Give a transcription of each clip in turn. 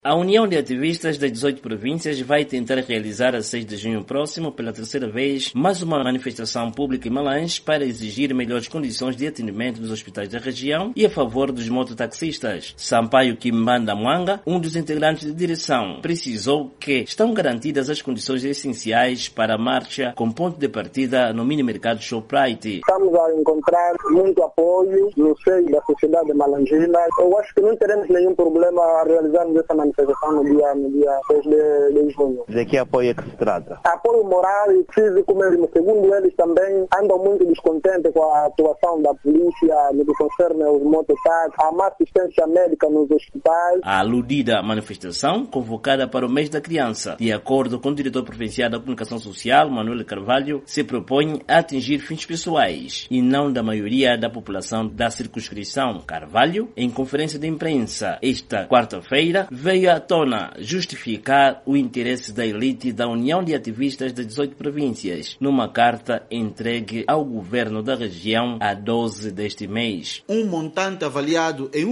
A União de Ativistas das 18 províncias vai tentar realizar a 6 de junho próximo, pela terceira vez, mais uma manifestação pública em Malães para exigir melhores condições de atendimento nos hospitais da região e a favor dos mototaxistas. Sampaio Kimbanda Mwanga, um dos integrantes de direção, precisou que estão garantidas as condições essenciais para a marcha com ponto de partida no mini-mercado Shoprite. Estamos a encontrar muito apoio no seio da sociedade malangina. Eu acho que não teremos nenhum problema a realizarmos essa manifestação no dia 6 de junho. De que apoio é que se trata? Apoio moral e físico mesmo. Segundo eles também andam muito descontentes com a atuação da polícia no que concerne aos mototáxis, a má assistência médica nos hospitais. A aludida manifestação, convocada para o mês da criança, de acordo com o diretor provincial da Comunicação Social, Manuel Carvalho, se propõe a atingir fins pessoais e não da maioria da população da circunscrição. Carvalho, em conferência de imprensa esta quarta-feira, veio à tona justificar o interesse da elite da União de Ativistas das 18 províncias, numa carta entregue ao governo da região a 12 deste mês. Um montante avaliado em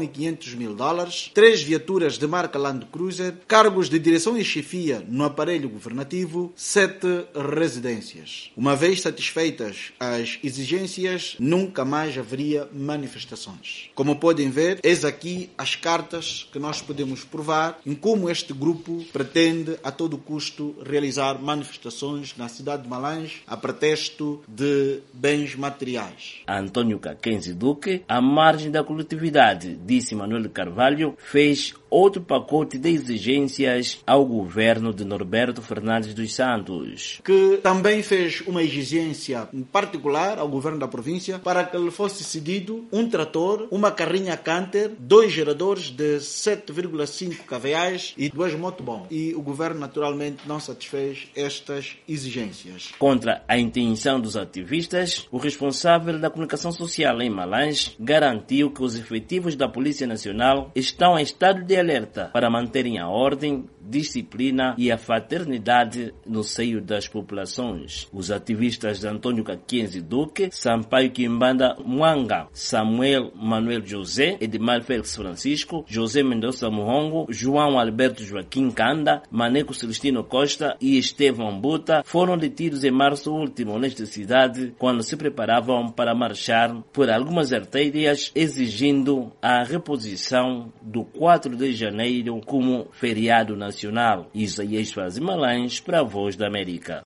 $1.500.000, 3 viaturas de marca Land Cruiser, cargos de direção e chefia no aparelho governativo, 7 residências. Uma vez satisfeitas as exigências, nunca mais haveria manifestações. Como podem ver, eis aqui as cartas que nós podemos provar em como este grupo pretende a todo custo realizar manifestações na cidade de Malães a pretexto de bens materiais. Antônio Mackenzie Duque, à margem da coletividade, disse Manuel Carvalho, fez outro pacote de exigências ao governo de Norberto Fernandes dos Santos, que também fez uma exigência em particular ao governo da província para que lhe fosse cedido um trator, uma carrinha Canter, 2 geradores de 7,5 kVA e 2 motobombas. E o governo naturalmente não satisfez estas exigências. Contra a intenção dos ativistas, o responsável da comunicação social em Malães garantiu que os efetivos da Polícia Nacional estão em estado de alerta para manterem a ordem, disciplina e a fraternidade no seio das populações. Os ativistas Antônio Mackenzie Duque, Sampaio Kimbanda Mwanga, Samuel Manuel José, Edmar Félix Francisco, José Mendonça Muhongo, João Alberto Joaquim Kanda, Maneco Celestino Costa e Estevão Buta foram detidos em março último nesta cidade quando se preparavam para marchar por algumas artérias exigindo a reposição do 4 de janeiro como feriado nacional. Isaías Malães para a Voz da América.